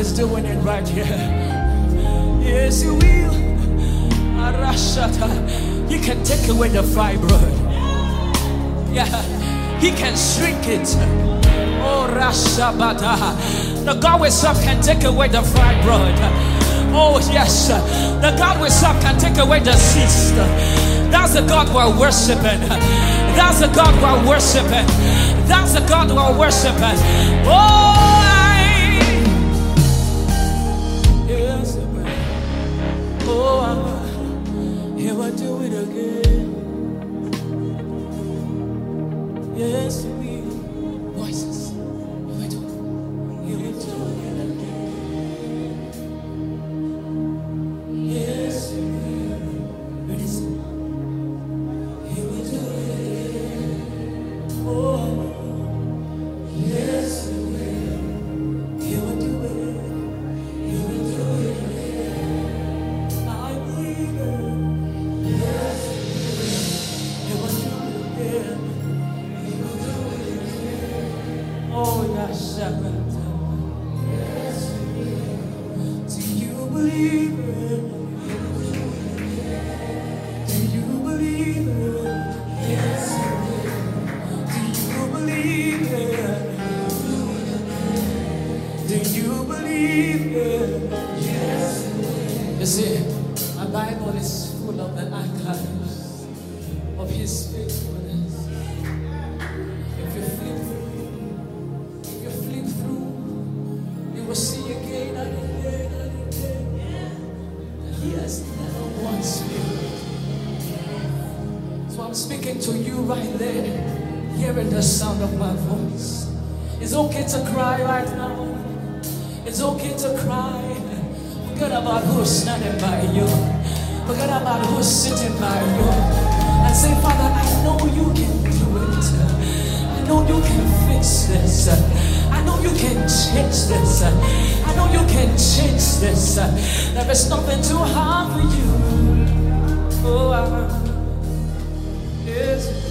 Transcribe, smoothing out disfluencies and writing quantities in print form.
is doing it right here. Yes, He will. Arashata. He can take away the fibroid. Yeah, He can shrink it. Oh, Rashabata. The God we serve can take away the fibroid. Oh, yes. The God we serve can take away the cyst. That's the God we're worshiping. That's the God we're worshiping. That's the God we're worshiping. Oh, yes. Oh, He will do it again. Yes, He will. Voices. He will do it. He will do it again. Yes, He will. Listen. He will do it again. Oh, yes, He will. He will do it. He will do it again. I believe it. Yes, He will do it again. He will do it again. Oh, yes, yes, He will. Do you believe it? Do you believe it? Yes, He will. Do you believe it? Do you believe it? Yes, He will. You see, my Bible is full of the archives of His faithfulness. If you flip through, you will see again and again and again that He has never once failed. So I'm speaking to you right there, hearing the sound of my voice. It's okay to cry right now. It's okay to cry. Forget about who's standing by you. Forget about who's sitting by you. And say, Father, I know you can do it. I know you can fix this. I know you can change this. I know you can change this. There is nothing too hard for you. Oh, yes.